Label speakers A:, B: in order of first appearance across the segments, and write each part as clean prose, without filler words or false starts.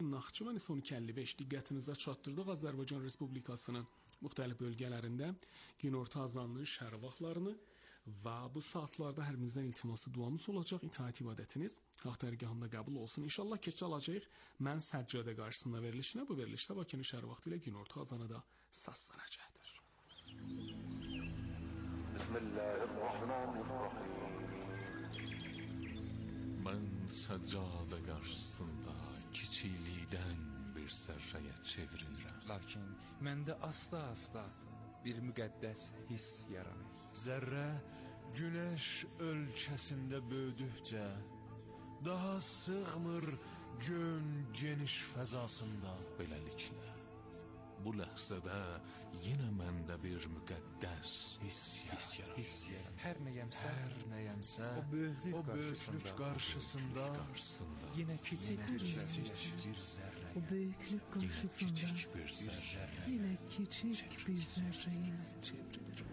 A: Naxçıvan isə 12:55 diqqətinizə çatdırdıq. Azərbaycan Respublikasının müxtəlif bölgələrində günorta azanının şərq vaxtlarını və bu saatlarda hər birinizdən iltiması duamız olacaq. İtaat ibadətiniz haqq dərgahında qəbul olsun. İnşallah keçə alacağıq. Mən səccadə qarşısında verilişinə, bu verilişdə Bakının şərq vaxtı ilə günorta azanı da səslənəcəkdir.
B: Bismillahirrahmanirrahim.
C: Mən səccadə qarşısında kiçiklikdən bir zərrəyə çevrilirəm.
D: Lakin məndə asta-asta bir müqəddəs hiss yaranır.
E: Zərrə günəş ölkəsində böyüdükcə daha sığmır gön geniş fəzasında.
C: Beləliklə, bu ləhzədə yenə məndə bir müqəddəs hiss yaranır.
D: Hər nəyəmsə,
E: o böyüklük qarşısında
D: yenə kiçik bir zərrə.
F: O böyüklük qarşısında yenə kiçik bir zərrəyə çevrilir.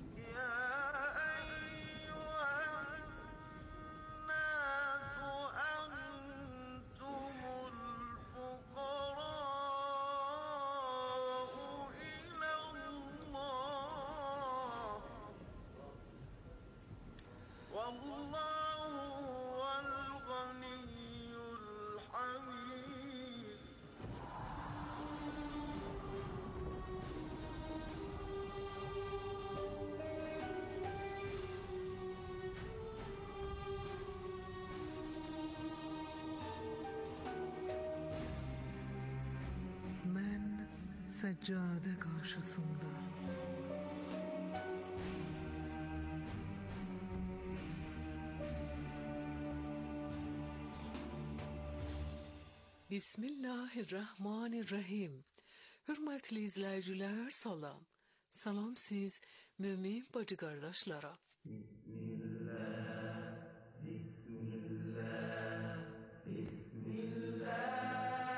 F: Səccade qarşısında Bismillahirrahmanirrahim. Hörmətli izləyicilər, salam. Salam siz mömin bacı qardaşlara. Bismillah.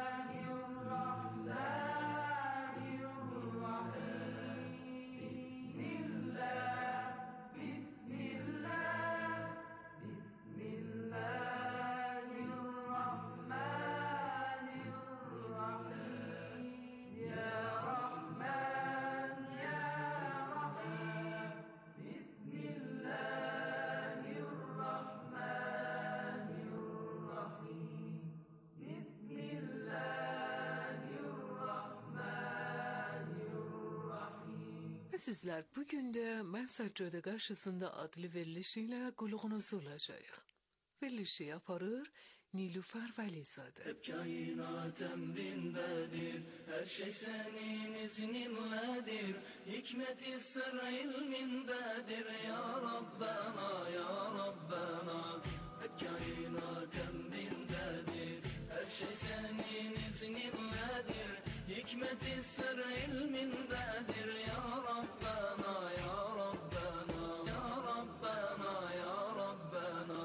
F: Sizlər bugün də Mən Səccadə qarşısında adlı verilişi ilə qulluğunuzda olacağıq. Verilişi yaparır Nilüfer Vəlizadə.
G: Kainat emrindedir, her şey senin izninledir. Hikmeti sır ilmindedir ya Rabbena, ya Rabbena. Kainat emrindedir, her şey senin izninledir. Hikmeti sır ilmindedir ya Rabbena, ya Rabbena, ya Rabbena, ya Rabbena.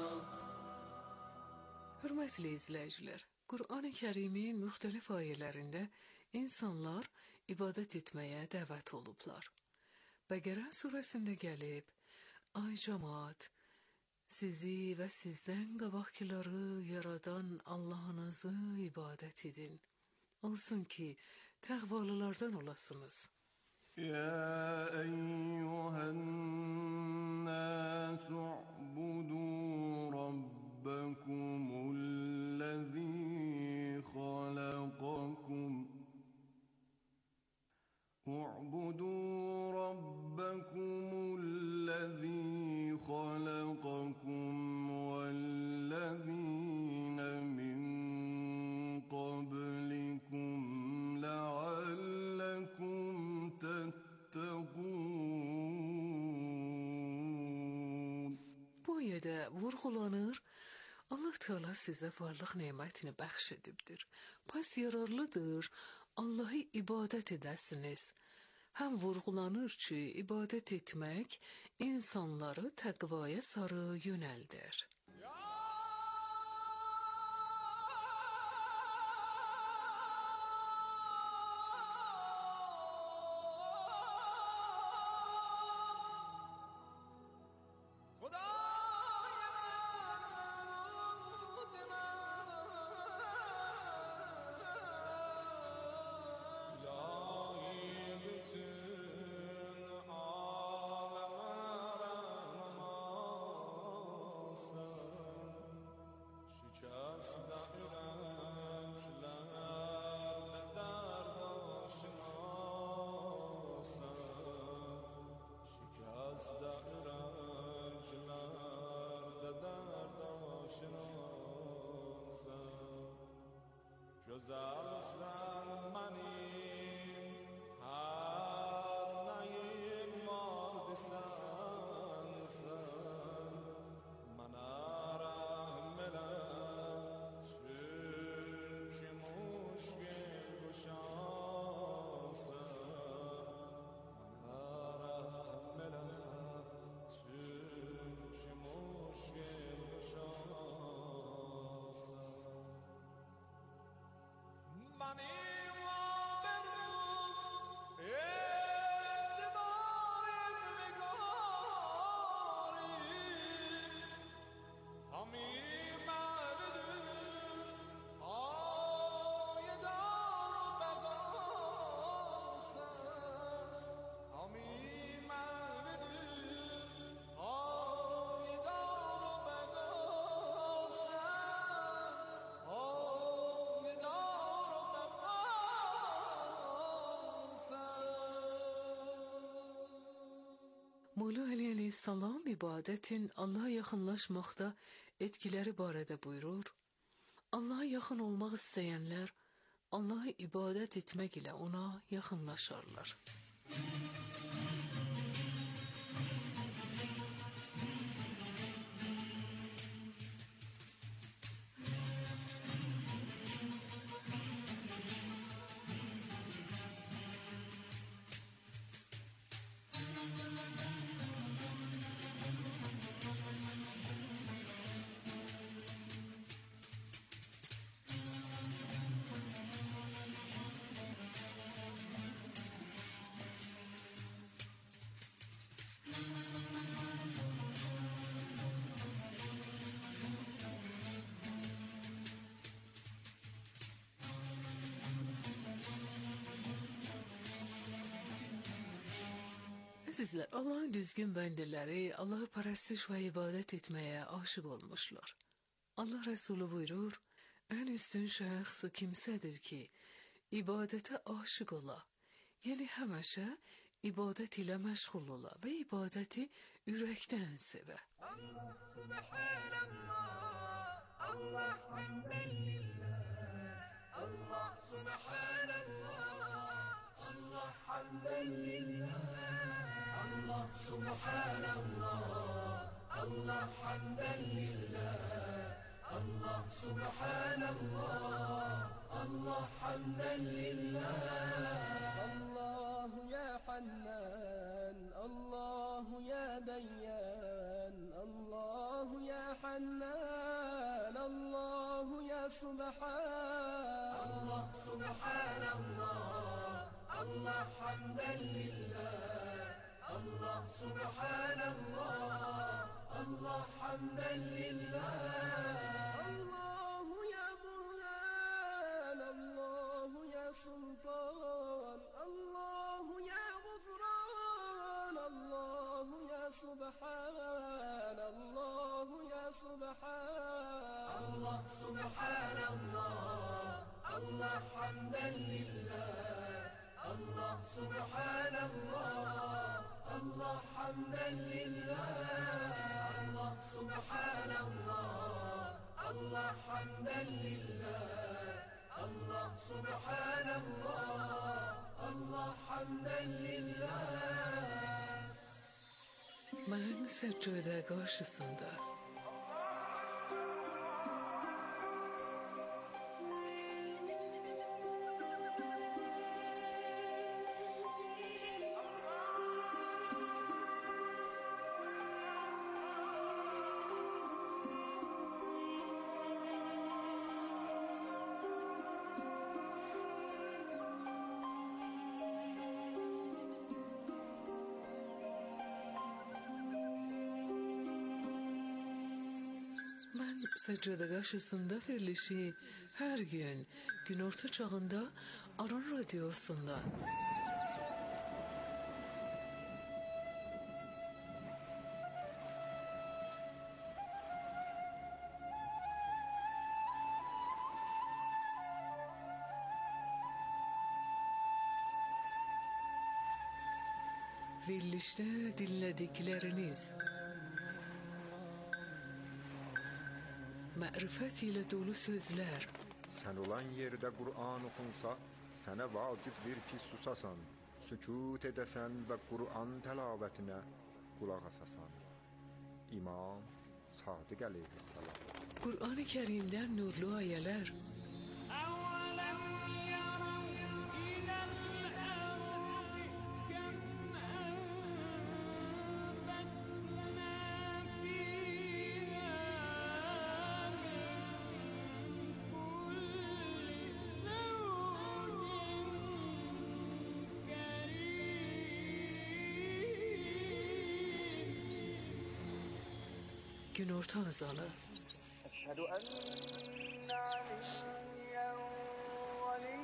F: Hörmətli izləyicilər, Qur'an-ı Kərimin müxtəlif ayələrində insanlar ibadət etməyə dəvət olublar. Bəqərə surəsində gəlib, ay cəmaət, sizi və sizdən qabaqkiləri yaradan Allahınızı ibadət edin. Olsun ki, təqvalılardan olasınız.
E: Ya eyyuhən nəs u'budu Rabbakumullezî xalaqakum. اعبدوا ربكم الذي خلقكم والذين من قبلكم لعلكم تتقون.
F: Bu ayədə vurğulanır, Allah Teala sizə varlıq nemətini bəxş edibdir. Pəs yararlıdır Allah'ı ibadət edəsiniz. Həm vurğulanır ki, ibadət etmək insanları təqvaya sarı yönəldir. Molla Ali Aleyhisselam ibadetin Allah'a yakınlaşmakta etkileri barədə buyurur. Allah'a yakın olmaq istəyənlər Allah'a ibadet etmək ilə ona yaxınlaşarlar. Sizler Allah'ın düzgün bendeleri Allah'ı pərəstiş ve ibadet etmeye aşık olmuşlar. Allah Resulü buyurur, en üstün şəxs o kimsədir ki, ibadete aşık ola, yani həməşə ibadet ile məşğul ola ve ibadeti ürəkdən sevə.
G: Allah subhanallah, Allah hamdellillah, Allah subhanallah, Allah hamdellillah. Allah subhanallah, Allah hamdan lillah. Allah subhanallah, Allah hamdan lillah. Allah ya Hannan, Allah ya Dayyan, Allah ya Hannan, Allah ya Subhan. Allah subhanallah, Allah hamdan lillah. Allah subhanallah, Allah hamdan lillah. Allah ya Burhan, Allah ya Sultan, Allah ya Ghufran, Allah ya Subhan, Allah ya Subhan. Allah subhanallah, Allah hamdan lillah. Allah subhanallah, Allah hamdan lillah. Allah subhanallah, Allah hamdan lillah. Allah subhanallah, Allah hamdan lillah.
F: Mən səccədə qarşısında Mən səccədə qarşısında verilişi hər gün günorta çağında Aran Radiyosunda verilişte dinledikleriniz mərifət ilə dolu sözlər,
B: Sən olan yerdə Qur'an oxunsa, sənə vacibdir ki, susasan, sükut edəsən və Qur'an təlamətinə qulaq asasan. İmam Sadiq əleyhissalam.
F: Kur'an-ı Kerim'den nurlu ayeler. Günorta azanı.
G: أشهد أن عليا ولي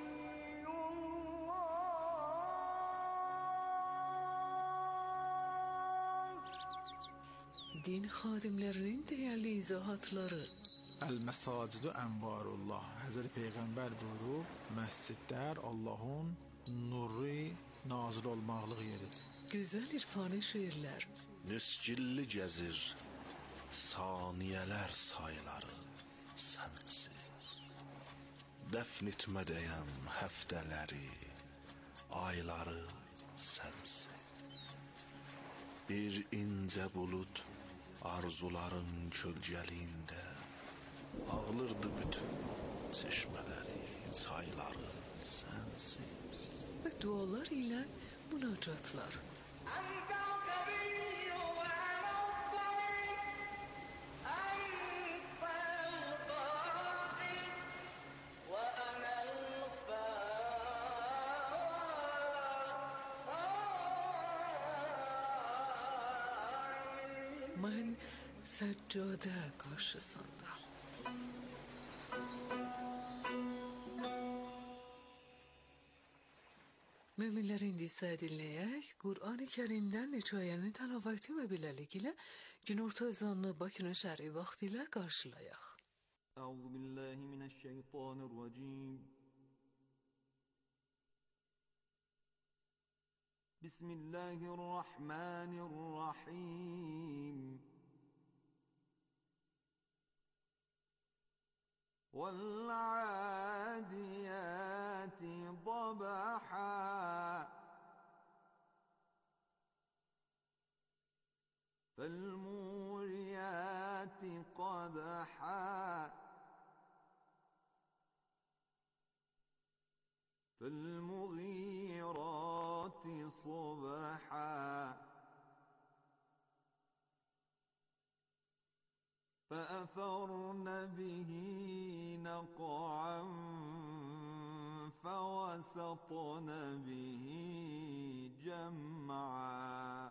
G: الله.
F: Din xadimlərinin dəyərli izahatları.
H: El-Mesacidu Envarullah. Hazreti Peygamber buyurur, məscidlər Allah'ın nuru nazil olmaqlıq yeridir.
F: Güzel irfani şiirlər.
C: Niscilli gəzir saniyələr sayları sənsiz. Dəfn etmədəyəm həftələri, ayları sənsiz. Bir incə bulud arzuların kölgəliyində ağlırdı bütün çeşmələri, çayları sənsiz.
F: Və dualar ilə münacatlar.
G: أنت الكبير وأنا الصغير أنت القاضي وأنا الفاعل.
F: Mən səccadə qarşısında. Möminlərin indi dinləyək, Qur'an-ı Kerimdən hekayənin təlavəti və beləliklə günorta ezanını Bakının şəhəri vaxtı ilə qarşılayaq.
E: أعوذ بالله من الشيطان الرجيم. بسم الله الرحمن الرحيم. والعاديات ضبحا فالموريات قدحا فالمغيرات صبحا فأثرن به نقعا فوسطن به جمعا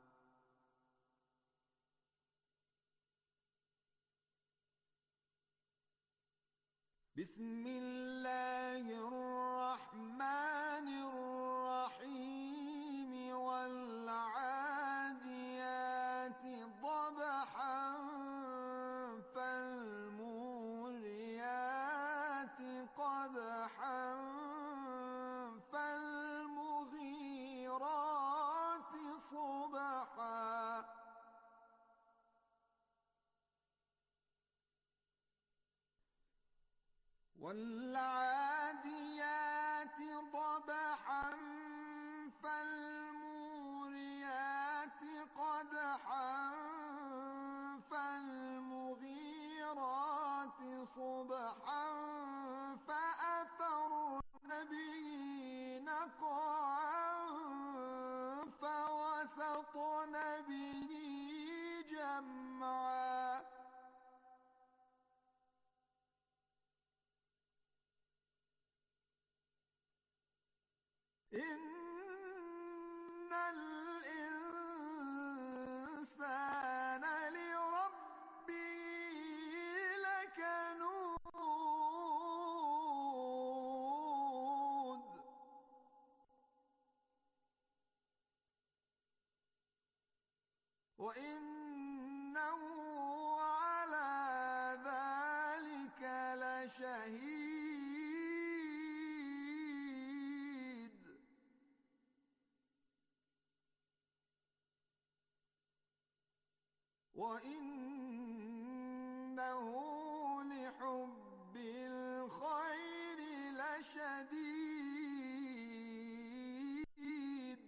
E: بسم الله الرحمن الرحيم. والعاديات ضبحا فالموريات قدحا فالمغيرات صبحا والعاديات ضبحا فالموريات قدحا فالمغيرات صبحا فأثرن به نقعا فوسطن به جمعا إن الإنسان لربه لكنود وإنه على ذلك لشهيد وإنه لحب الخير شديد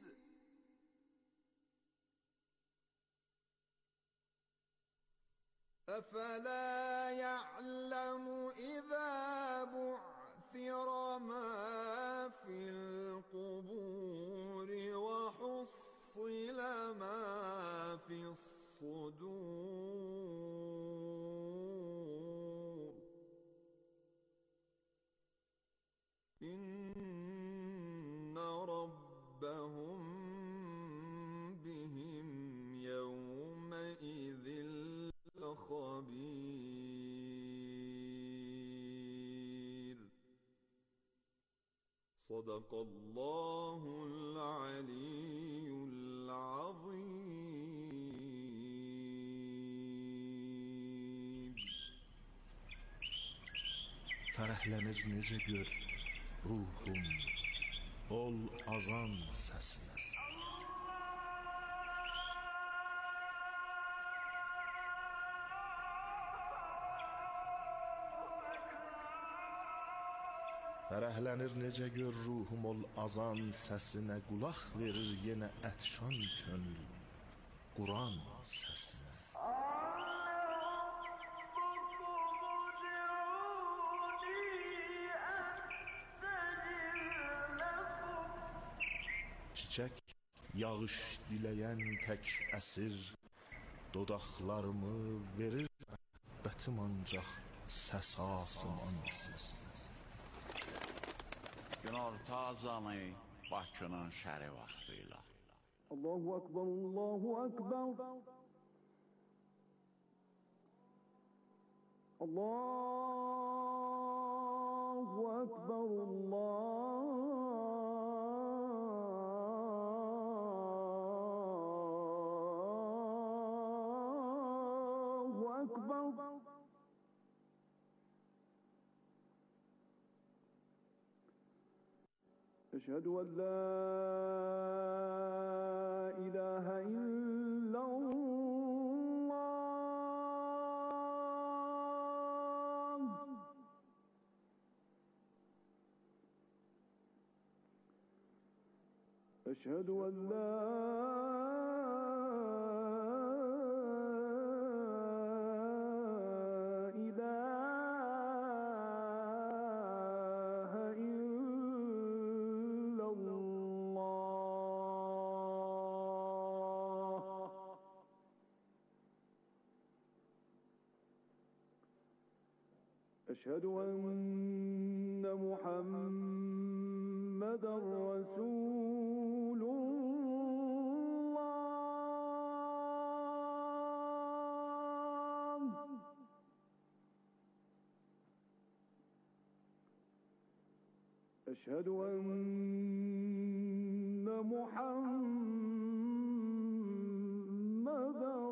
E: أفلا يعلم إذا بعثر ما في القبور وحصل ما في الصدور إن ربهم بهم يومئذ لخبير صدق الله العلي العظيم.
C: Fərəhlənir necə gör ruhum ol azan səsinə. Fərəhlənir necə gör ruhum ol azan səsinə, qulaq verir yenə ətşan könül Quran səsinə. Çiçək yağış diləyən tək əsir dodaqlarımı verir bətim ancaq səs asman səsinə.
I: Günorta azanı Bakının şəri vaxtıyla.
E: Allahu Akbar, Allahu Akbar. Allahu Akbar, Allahu Akbar. أشهد أن لا إله إلا الله أشهد أن لا أشهد أن محمدًا رسول الله أشهد أن محمدًا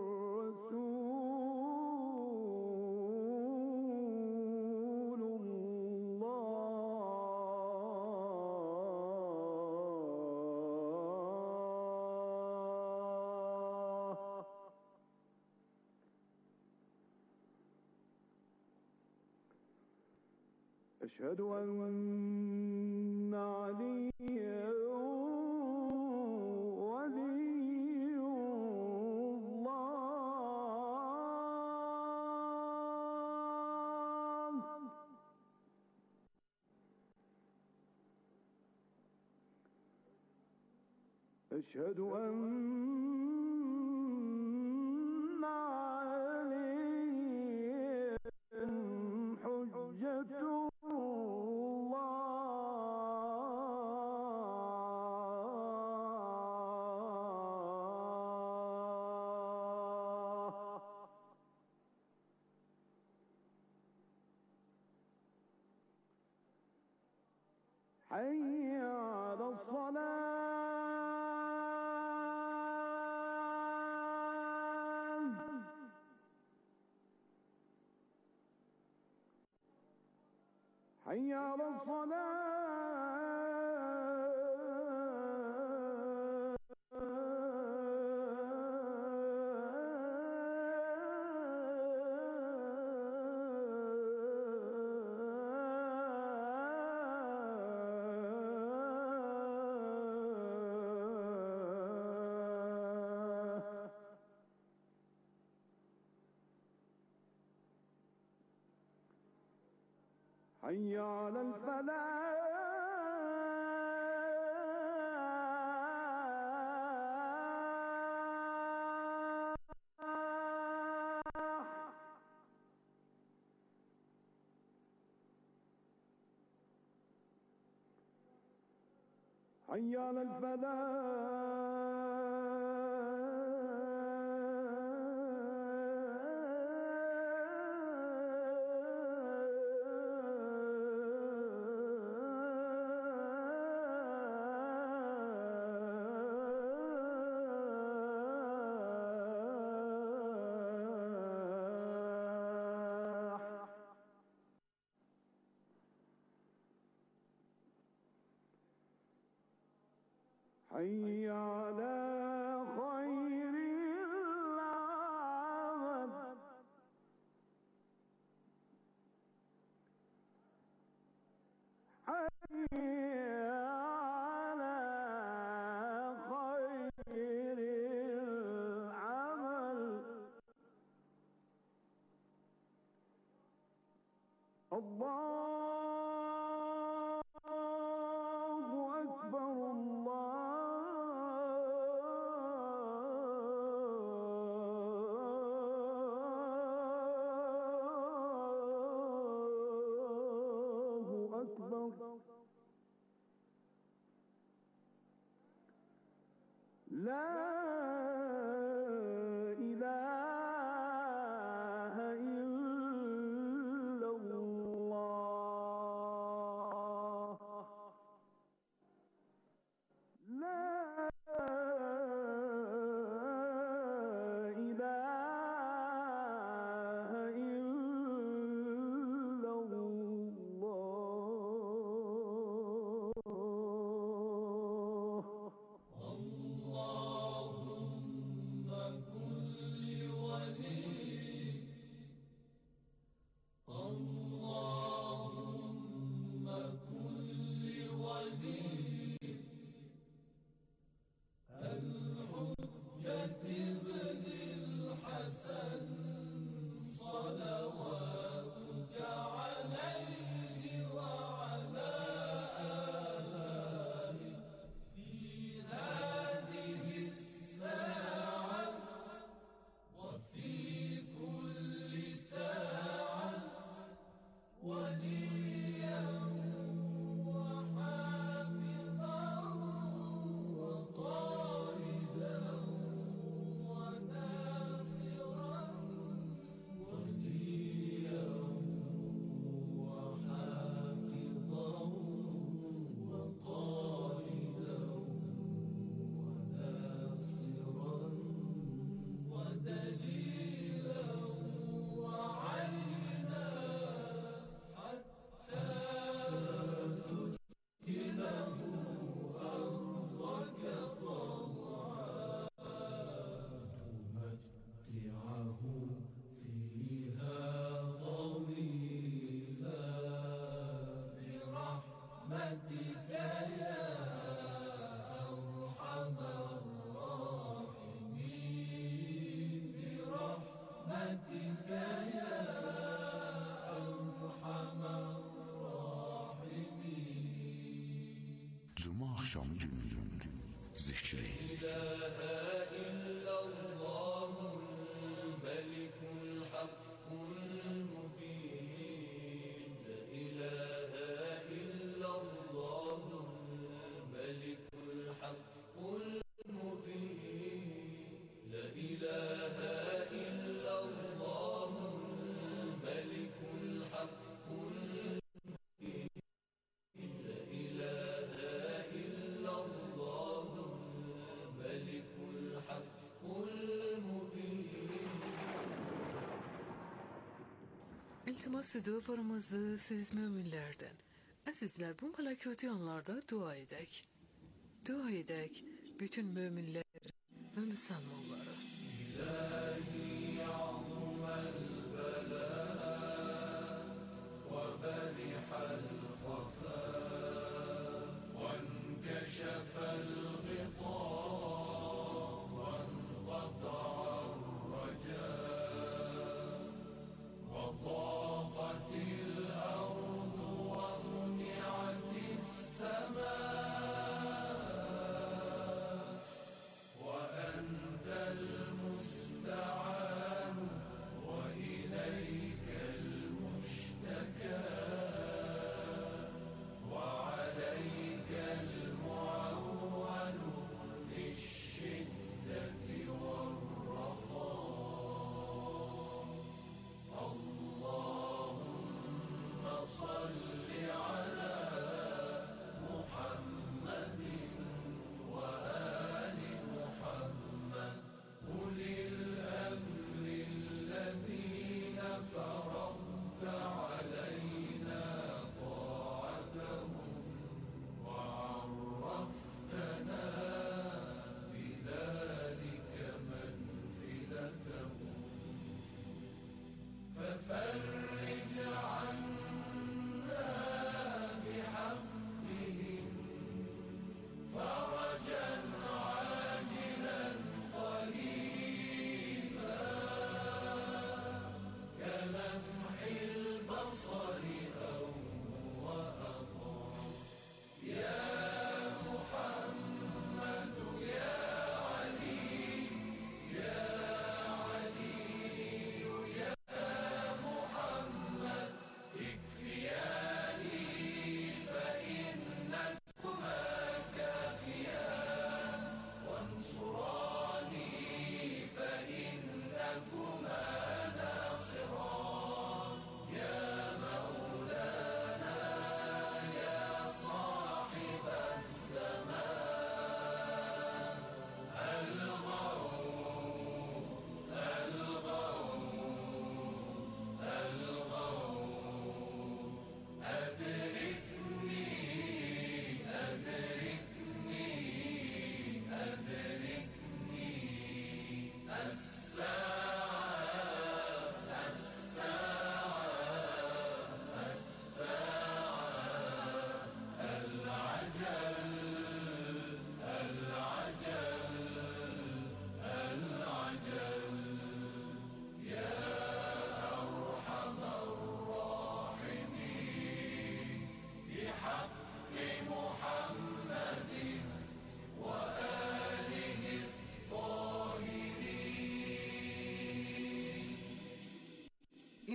E: أشهد أن عليا ولي الله أشهد أن عليا حجة حي على الصلاة حي على الصلاة حي على الفلاح حي على الفلاح حي على خير العمل حي على خير العمل الله أكبر الله أكبر لا إله إلا الله لا إله إلا الله
J: Cuma akşamı gününün zikri.
F: İltimas dualarımızı siz müminlerden. Azizler, bu melekûti anlarda dua edek. Dua edek bütün müminler ve Müslümanları.
K: وضاقت الأرض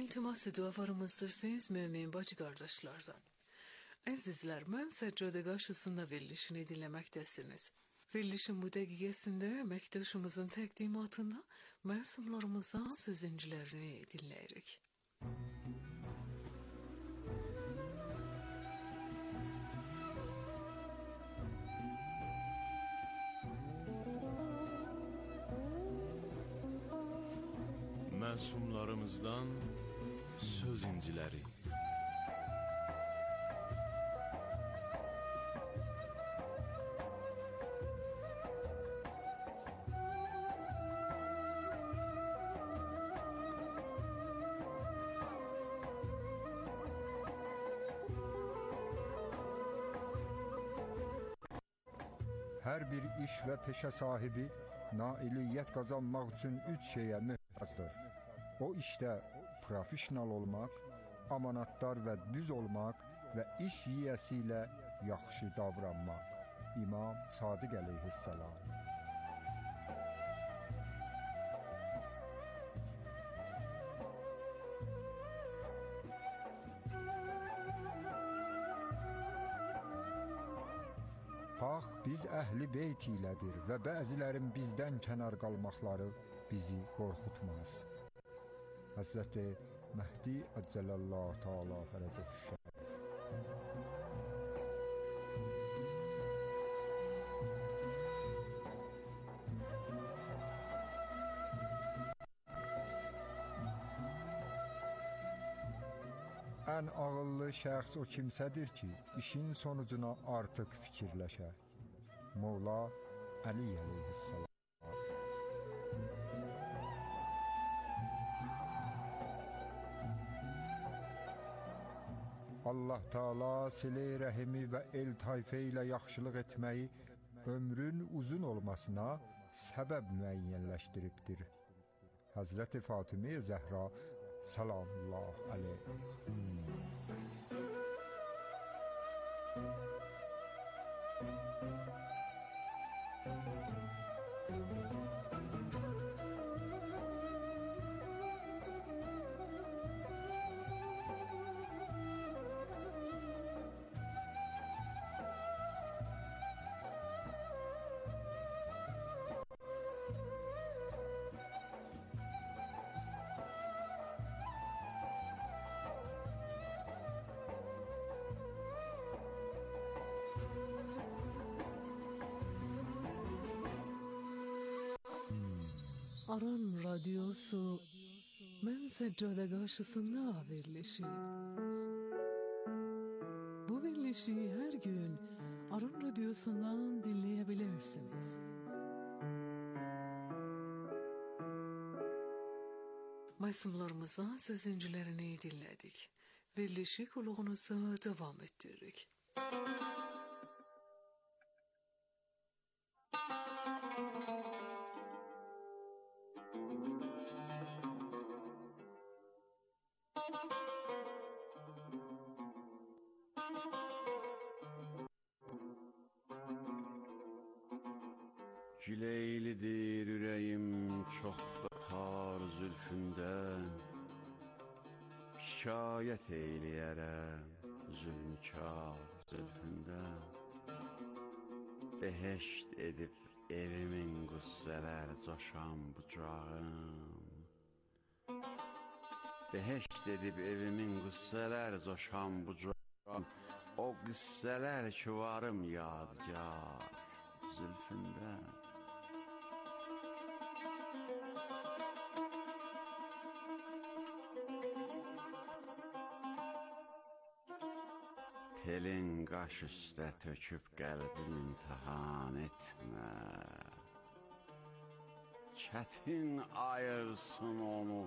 F: İltimas dualarımızdır siz mümin bacı kardeşlerden. Əzizlər, mən Səccadə qarşısında verilişini dinləməkdəsiniz. Verilişin bu dəqiqəsində əməkdaşımızın təqdimatında məsumlarımızdan sözüncülərini dinləyirik.
K: Məsumlarımızdan söz inciləri.
L: Hər bir iş və peşə sahibi nailiyyət qazanmaq üçün 3 şeyə möhtacdır. O işdə professional olmaq, amanatdar və düz olmaq və iş yiyəsi ilə yaxşı davranmaq. İmam Sadiq əleyhissalam. Bax, biz əhli beyt ilədir və bəzilərin bizdən kənar qalmaqları bizi qorxutmaz. Həzrəti Məhdi Əcəlallahu Teala fərəcəh şərif. Ən ağıllı şəxs o kimsədir ki, işin sonucuna artıq fikirləşər. Molla Əli əleyhissalam. Allah Taala silə-i rəhimi və el tayfə ilə yaxşılıq etməyi ömrün uzun olmasına səbəb müəyyənləşdiribdir. Həzrəti Fatimə Zəhra salamullah aleyh.
F: Aran Radyosu Mən Səccade qarşısında verilişi. Bu verilişi her gün Aran Radyosu'ndan dinleyebilirsiniz. Məsumlarımızdan sözüncülərini dinlədik. Verilişi qulluğunuza devam ettiririk.
I: Gileylidir ürəyim çox da tar zülfündən, şikayət eyləyərəm zülmkar zülfündən. Behəşt edib evimin qüssələr coşan bucağım, behəşt edib evimin qüssələr coşan bucağım, o qüssələr ki varım yadgar zülfündən. Telin qaş üstə töküb qəlbim imtihan etmə, çətin ayırsın onu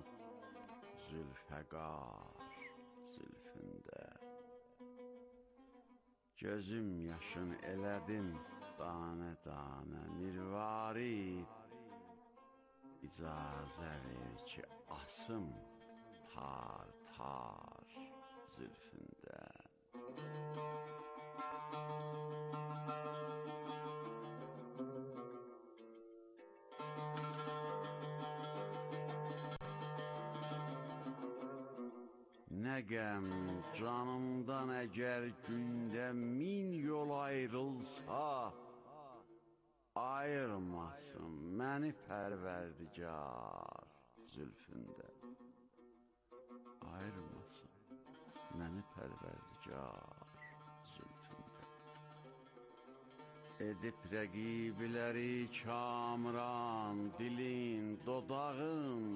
I: zülfəqar zülfündə. Gözüm yaşın elədim danə-danə mirvarid, icazə ver ki asım tar-tar zülfündə. Nə qəm canımdan əgər gündə 1000 yol ayrılsa, ayırmasın məni Pərverdigar zülfündə. Ayırmasın məni Pərverdigar zülfündə. Edib rəqibləri kamran, dilin, dodağın,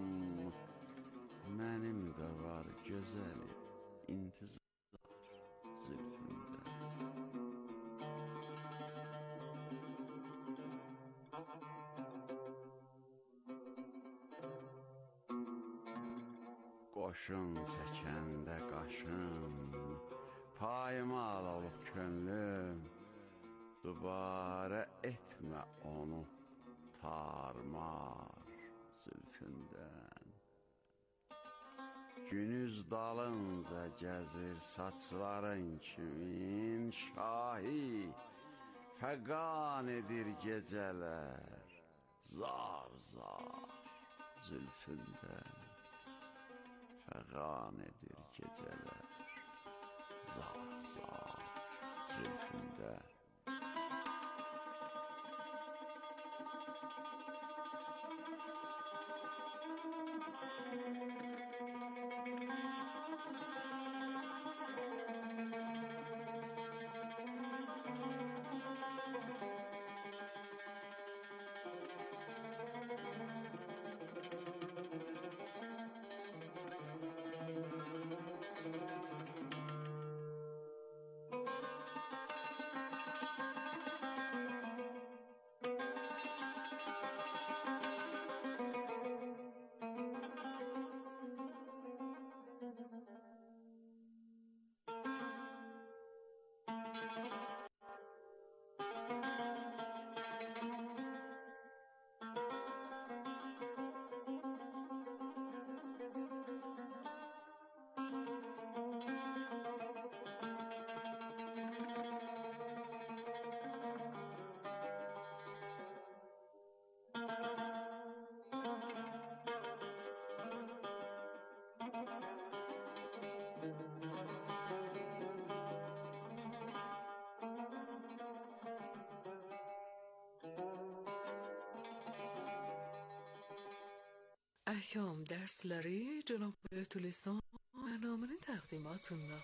I: mənim də var gözəli intizar zülfündə. Qoşun çəkəndə qaşım, paymal olub könlüm, dubarə etmə onu tarmar zülfündən. Günüz dalınca gəzir saçların kimin, şahi fəqan edir gecələr zar zar zülfündən. Fəqan edir gecələr zar zar zülfündə.
F: Ahkam dersleri Cenab-ı Hürriyetülislam برنامه‌nin təqdimatında.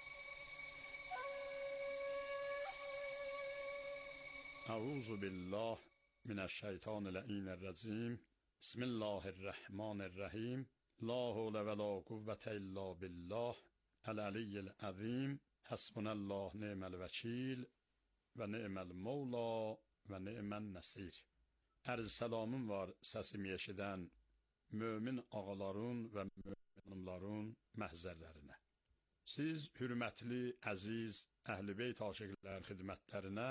M: أعوذ بالله من الشیطان اللعین الرجیم. بسم الله الرحمن الرحیم. لا حول ولا قوة الا بالله العلی العظیم. حسبنا الله نعم الوکیل و نعم المولا و نعم النصیر. Ərz salamım var səsimi eşidən mömin ağaların və mömin hanımların məhzərlərinə. Siz hürmətli, əziz, əhl-i beyt aşiqlər xidmətlərinə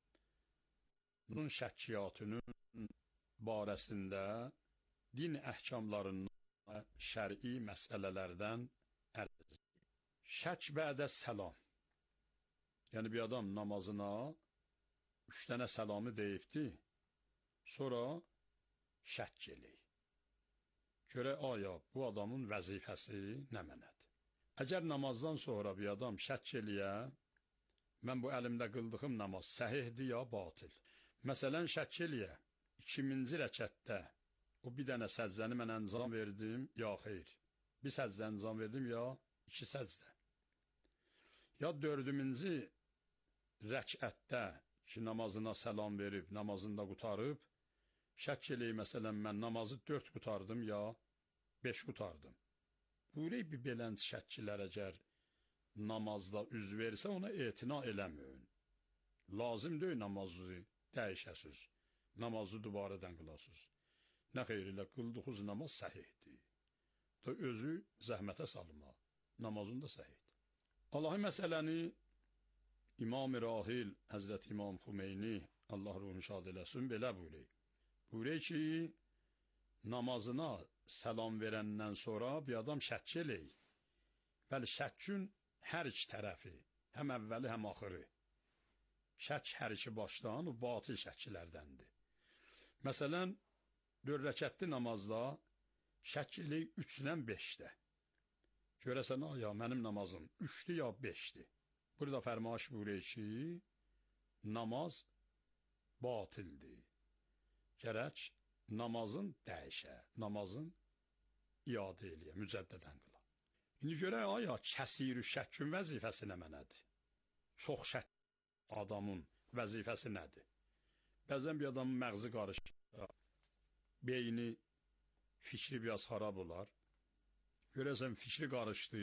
M: bunun şəkkiyatının barəsində din əhkamlarından şər'i məsələlərdən ərz. Şək bədə səlam. Yəni bir adam namazına 3 dənə səlamı deyibdi, sonra şək eləyir. Görə aya bu adamın vəzifəsi nə mənədir? Əgər namazdan sonra bir adam şək eləyə, mən bu əlimdə qıldığım namaz səhihdir ya batil? Məsələn, şək eləyə, 2000-ci rəkətdə o bir dənə səccəni mən əncam verdim, ya xeyr. Bir səccə əncam verdim, ya 2 səccdə. Ya 4-cü rəkətdə ki, namazına səlam verib, namazında qutarıb, şək eləyib, məsələn, mən namazı 4 qutardım, ya 5 qutardım. Buyurək bir belənc şəkkilər əgər namazda üz versə, ona etina eləməyin. Lazım deyil namazı dəyişəsiz, namazı dubarədən qılasız. Nə xeyr ilə qıldığınız namaz səhihdir. Da özü zəhmətə salma, namazın da səhihdir. Allahi məsələni İmam-ı Rahil Həzrət İmam Xümeyni, Allah ruhunu şad eləsin, belə buyurək. Buyurək ki, namazına səlam verəndən sonra bir adam şəkk eləyir. Bəli, şəkkün hər iki tərəfi, həm əvvəli, həm axırı. Şək hər iki başdan, o batil şəkkilərdəndir. Məsələn, 4 rəkətli namazda şək eləyir 3-dən 5-də. Görəsən aya mənim namazım 3-dür ya 5-dir. Burada fərmaş buyurur ki, namaz batildir. Gərək namazın dəyişə, namazın iadə eləyə, mücəddədən qıla. İndi görək aya kəsir şəkkün vəzifəsi nə mənədir? Çox şəkk adamın vəzifəsi nədir? Bəzən bir adamın məğzi qarışır, beyni, fikri biraz xarab olar. Görəsən fikri qarışdı,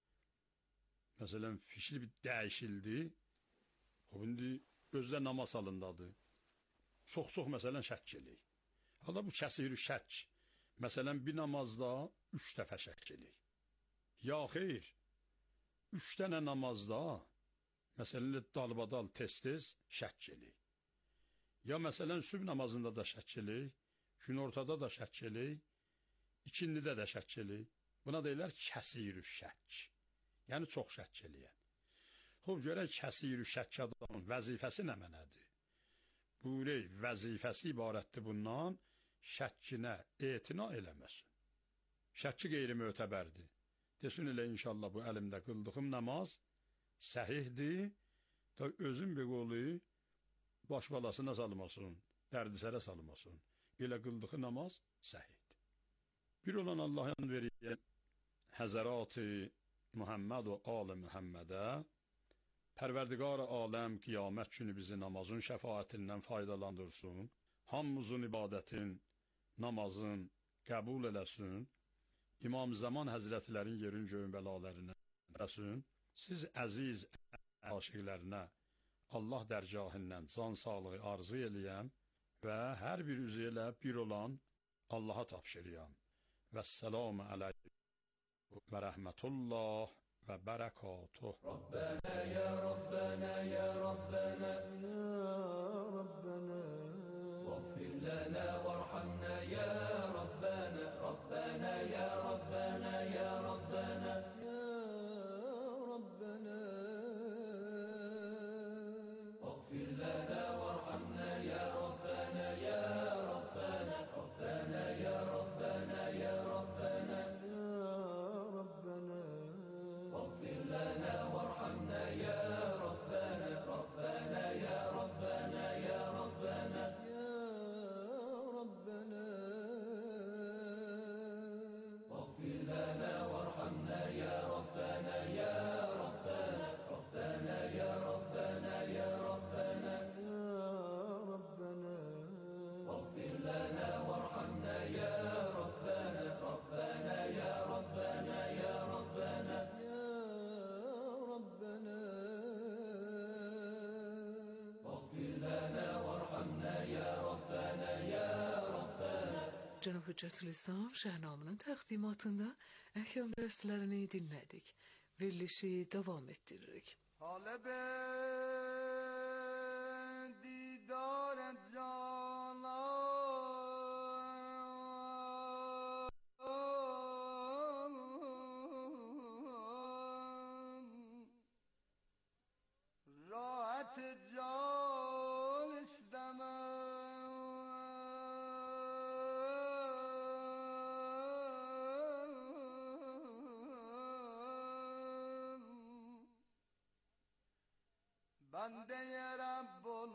M: məsələn fikri bir dəyişildi, o indi özdə namaz halındadır. Çox məsələn şəkk eləyir. Hala bu kəsir şəkk, məsələn bir namazda 3 dəfə şəkk eləyir. Ya xeyr, 3 dənə namazda, məsələn dalbadal tez-tez şəkk eləyir. Ya məsələn sübh namazında da şəkk eləyir, gün ortada da şəkk eləyir, ikindidə də şəkk eləyir. Buna deyirlər kəsir şəkk, yəni çox şəkk eləyən. Xoş, görək kəsir şəkk adamın vəzifəsi nə mənədir? Buyurey, vəzifəsi ibarətdir bundan, şəkkinə etina eləməsin. Şəkki qeyri-mötəbərdir. Desin elə inşallah bu əlimdə qıldığım namaz səhihdir, da özün bir qolu baş balasına salmasın, dərdisərə salmasın. Elə qıldığı namaz səhihdir. Bir olan Allah'ın veriyə Həzərat-ı Muhammed və Al-ı Muhammedə Pərverdigar aləm qiyamət günü bizi namazın şəfaətindən faydalandırsın, hamımızın ibadətin, namazın qəbul eləsin, İmam Zaman Həzrətlərin yerin göyün bəlalarını eləsin, siz əziz aşiqlərinə Allah dərgahından can sağlığı arzu eləyəm və hər bir üzü ilə bir olan Allaha tapşırıyam. Vəssalamu aleyküm və rəhmətullah və bərəkatuh.
E: Rabbena ya Rabbena ya Rabbena ya Rabbena Vəğfir lana vərhamna ya Rabbena Rabbena ya Rabbena ya Rabbena ya Rabbena Vəğfir lana vərhamna ya Rabbena ya Rabbena Rabbena ya Rabbena ya Rabbena اغفر لنا وارحمنا يا ربنا ربنا يا ربنا يا ربنا يا ربنا اغفر لنا وارحمنا يا ربنا يا ربنا ربنا يا ربنا يا ربنا يا ربنا اغفر لنا وارحمنا يا ربنا ربنا يا ربنا يا ربنا
F: Cenab-ı Hüccetülislam Şahnamı'nın təqdimatında əhkam dərslərini dinlədik. Verilişi davam ettiririk.
E: Talebe didar canan rahat can istemem Bende-i Rabbul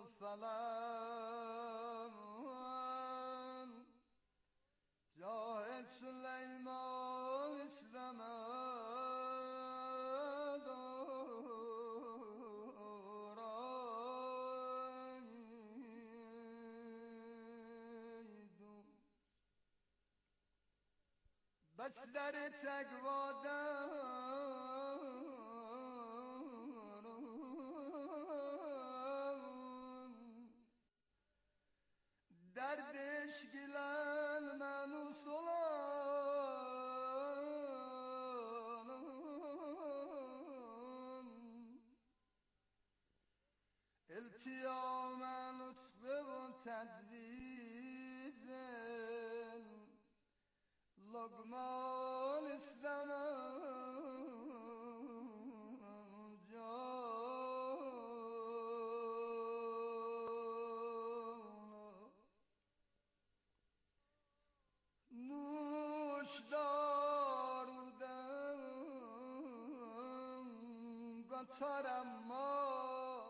E: Falan Cahil Süleyman İslam'a doğraydım Besleri tekvadan Derdiş gilen menus olan İltiya menus ve tedvizin Lokman istemem kaçar ama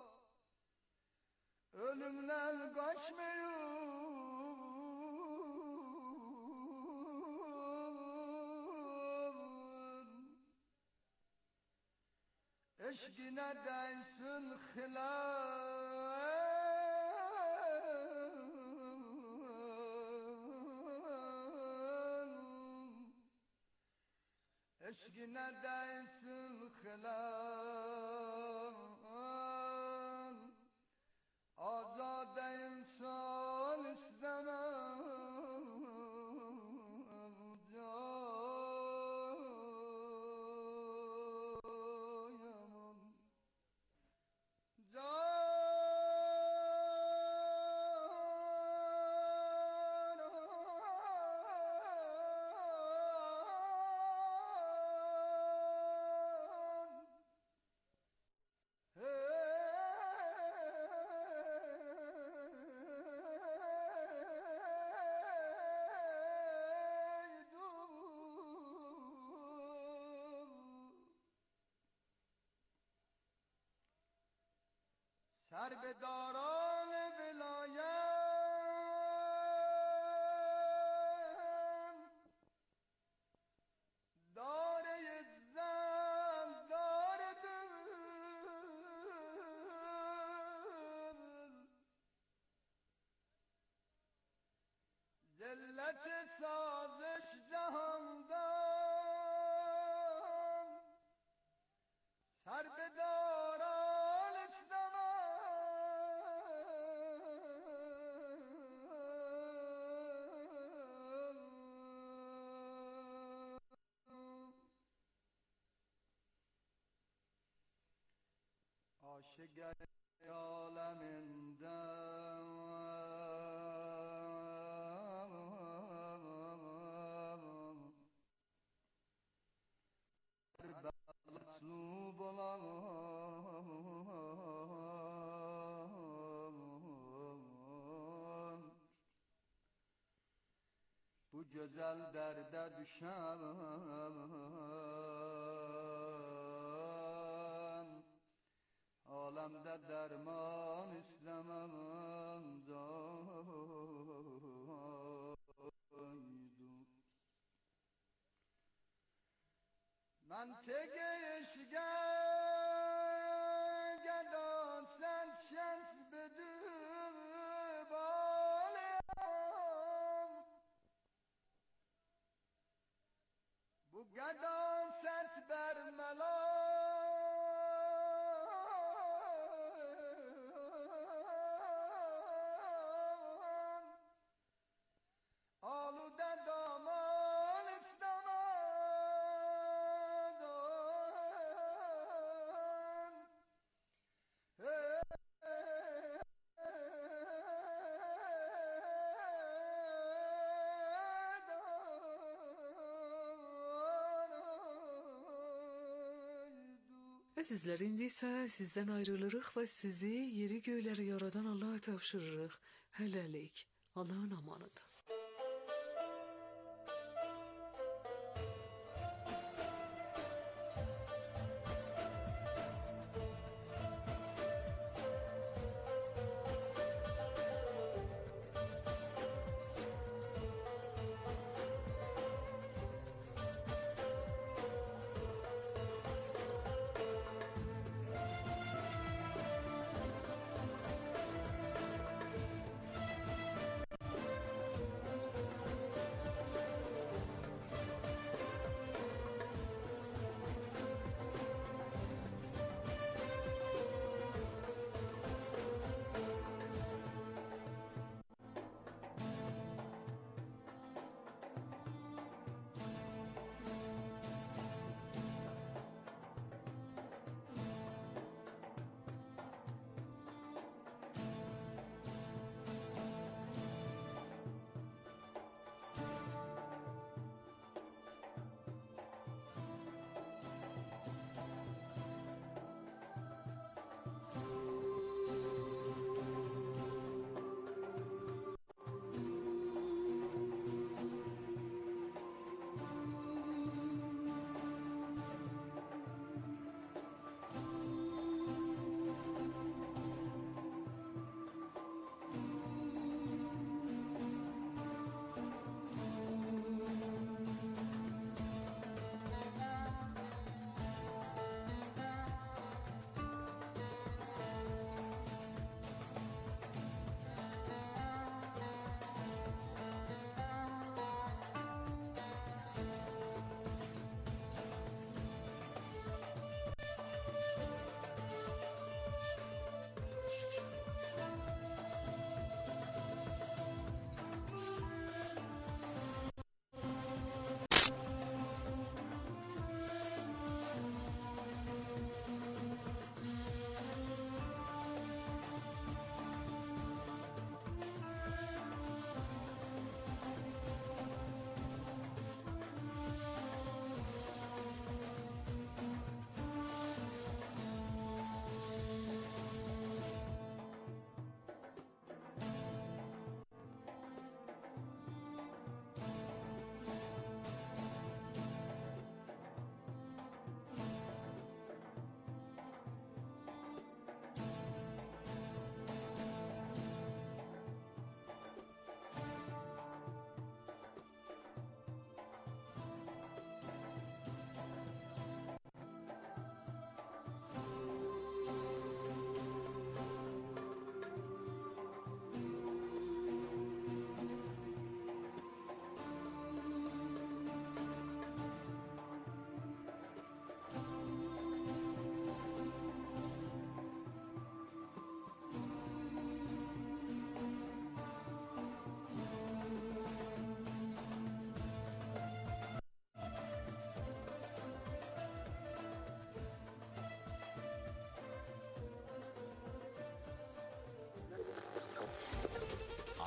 E: ölümden kaçmıyor. Eşkine değsin hilal, eşkine değsin hilal, azade insan istemem سربداران ولایت داره زن داره دل ذلت سازش جهاندان سربداران عاشق عالمinde مطلوب olan bu güzel derde düşen alemde derman istemem doydu. من تگه اشگه گدان سن شمس بدو بالیم bu گدان ست برملان آلوده دامان
F: Əzizlər, indi isə sizdən ayrılırıq və sizi yeri göyləri yaradan Allah'a tapşırırıq. Hələlik, Allahın amanıdır.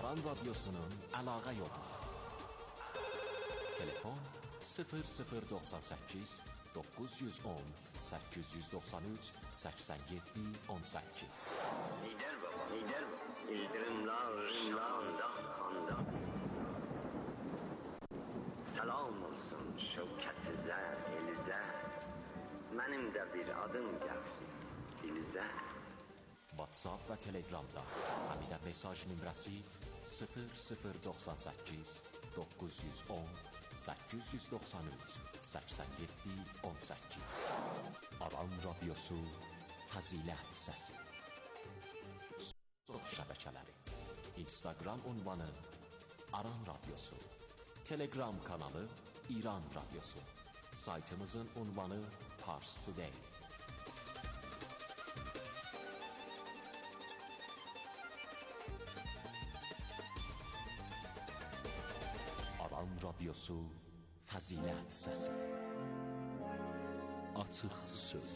N: Aran Radyosu'nun əlaqə yolu. Telefon 0098 910 893 87 18.
O: Lider baba, lider baba. İldirimler, anda. Selam olsun şevketsizler, elize. Benim de bir adım gelsin, dilize.
N: WhatsApp və Telegramda həmidə mesaj nömrəsi 0098 910 893 87 18. Aran Radyosu Fəzilət Səsi. Sosyal şəbəkələri: Instagram ünvanı Aran Radyosu, Telegram kanalı İran Radyosu, saytımızın ünvanı Pars Today. Aran Radyosu Fəzilət Səsi. Açıq söz.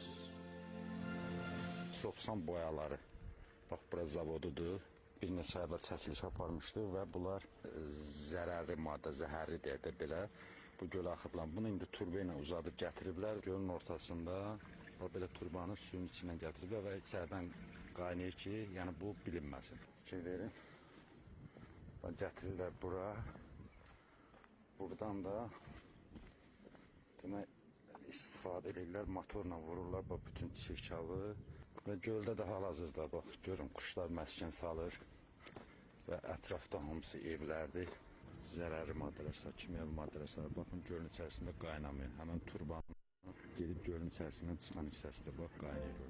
P: 90 boyaları. Bax, bura zavodudur. Bir neçə əvvəl çəkiliş aparmışdı və bunlar zərərli maddə, zəhərli deyək də belə bu gölə axıdılan. Bunu indi turba ilə uzadıb gətiriblər. Gölün ortasında belə turbanı suyun içindən gətiriblər və içərdən qaynayır ki, yəni bu bilinməsin. Şey verin. Gətirirlər bura. Buradan da demək istifadə edirlər, motorla vururlar bütün çirkavı və göldə də hal-hazırda bax görün quşlar məskən salır və ətrafda hamısı evlərdir. Zərərli maddələr, kimyəvi maddələr salır. Baxın gölün içərisində qaynamıyor. Həmin turban gedib gölün içərisindən çıxan hissəsində bax qaynayır.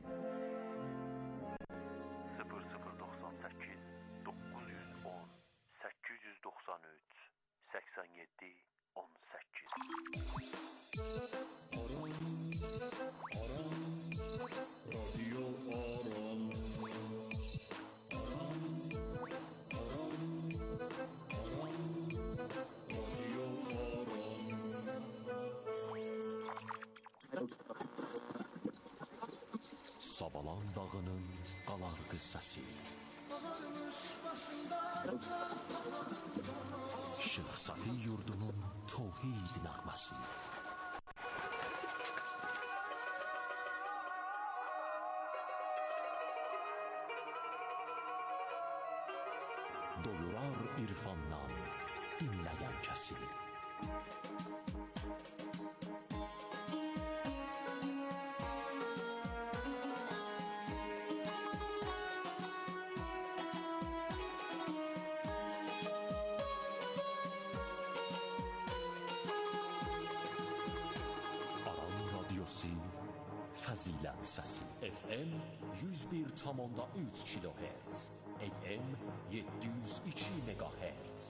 Q: 0098 910 893 87 18.
R: Radyo Aran.
N: Savalan dağının qalarqı səsi. Şeyx Safi yurdunun tövhid nəğməsi. Doyurar irfandan dinləyən kəsi. Fəzilət Səsi. FM 101,3 kHz, AM 702 MHz.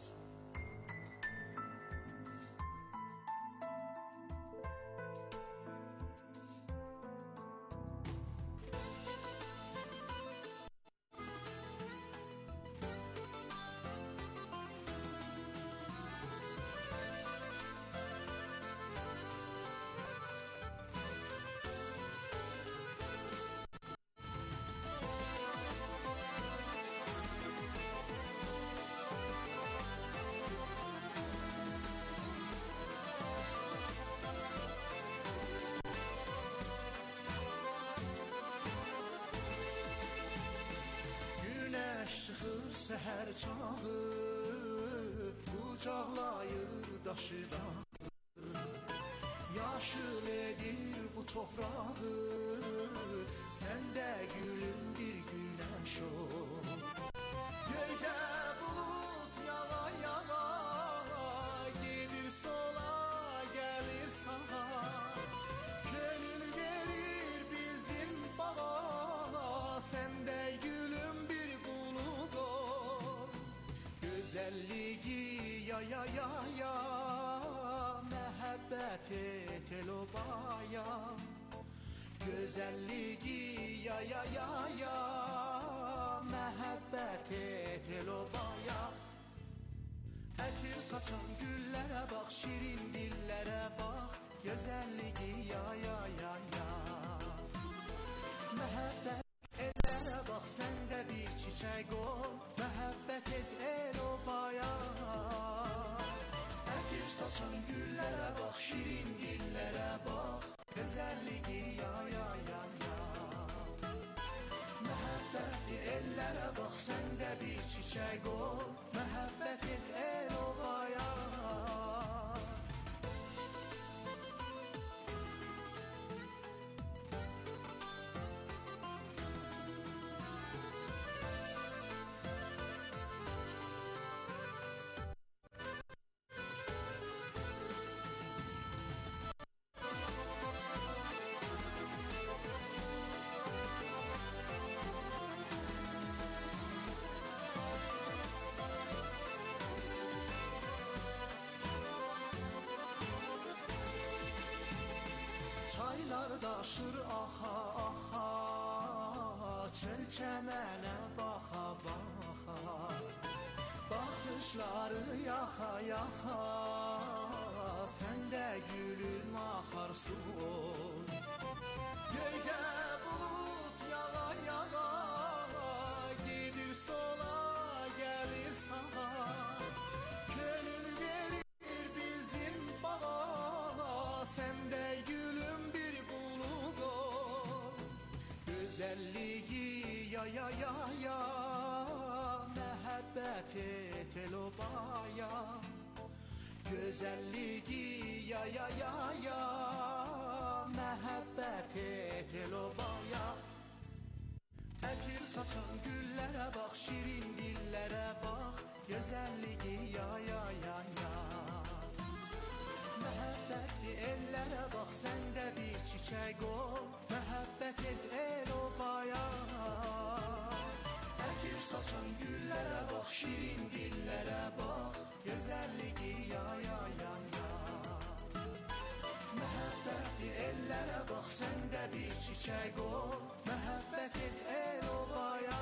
R: Çıxır səhər çağı, qucaqlayır daşı dağı, yaşıl edir bu toprağı, səndə gülüm bir günəş ol. Göydə bulut yağa yağa, gedir sola, gəlir sağa, gönül verir bizim bağa, səndə gülüm bir bulut ol. Güzelliği ya ya ya ya, mehabbet et elobaya. Güzelliği ya ya ya ya, mehabbet et elobaya. Ətir saçan güllərə bax, şirin dillərə bax, güzelliği ya ya ya ya. Mehabbet elərə bax, səndə bir çiçək ol, mehabbet et elobaya. saçan güllərə bax, şirin dillərə bax, gözəlliyi ya ya ya ya. Məhəbbətli ellərə bax, sən də bir çiçək ol, məhəbbət et el ovaya. Çaylar daşır axa axa, çöl çəmənə baxa baxa, baxışları yaxa yaxa, sən də gülün axarsu ol. Göydə bulut yağa yağa, gedir sola gəlir sağa, könül verir bizim bağa, sən də gülüm bir bulud ol. Gözəlliyi ya ya ya ya, məhəbbət et el obaya. Gözəlliyi ya ya ya ya, məhəbbət et el obaya. Ətir saçan güllərə bax, şirin dillərə bax, gözəlliyi ya ya ya ya. Məhəbbətli ellərə bax, sən də bir çiçək ol, məhəbbət et el obaya. Ətir saçan güllərə bax, şirin dillərə bax, gözəlliyi ya ya ya ya. Məhəbbətli ellərə bax, sən də bir çiçək ol, məhəbbət et el obaya.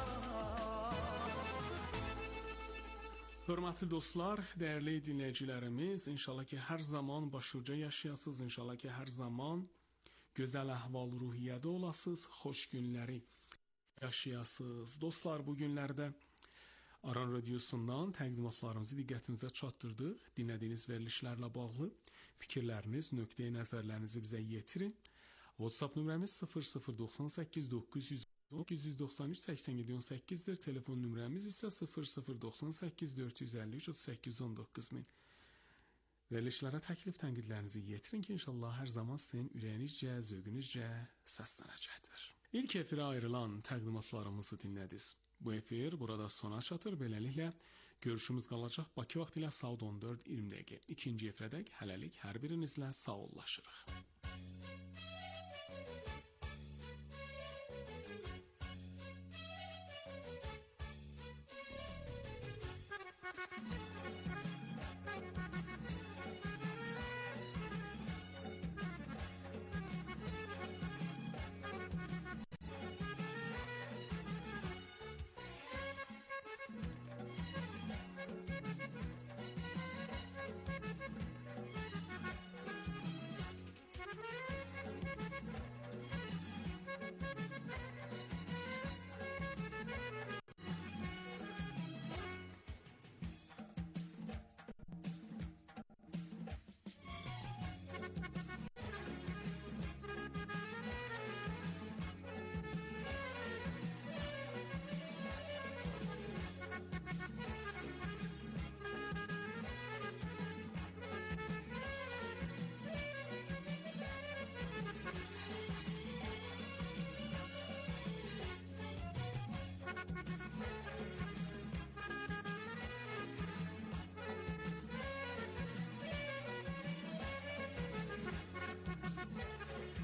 A: Hörmətli dostlar, dəyərli dinləyicilərimiz, inşallah ki, hər zaman başuca yaşayasınız, inşallah ki, hər zaman gözəl əhval-ruhiyyədə olasınız, xoş günləri yaşayasınız. Dostlar, bu günlərdə Aran Radiosundan təqdimatlarımızı diqqətinizə çatdırdıq. Dinlədiyiniz verilişlərlə bağlı fikirləriniz, nöqteyi nəzərlərinizi bizə yetirin. WhatsApp nömrəmiz 0098 900 293 87 18'dir. Telefon nömrəmiz isə 0098 453 38 19 min. Verilişlərə təklif tənqidlərinizi yetirin ki, inşallah hər zaman sizin ürəyinizcə, zövqünüzcə səslənəcəkdir. İlk efirə ayrılan təqdimatlarımızı dinlədiniz. Bu efir burada sona çatır. Beləliklə, görüşümüz qalacaq Bakı vaxtı ilə saat 14:20. İkinci efirədək hələlik hər birinizlə sağollaşırıq.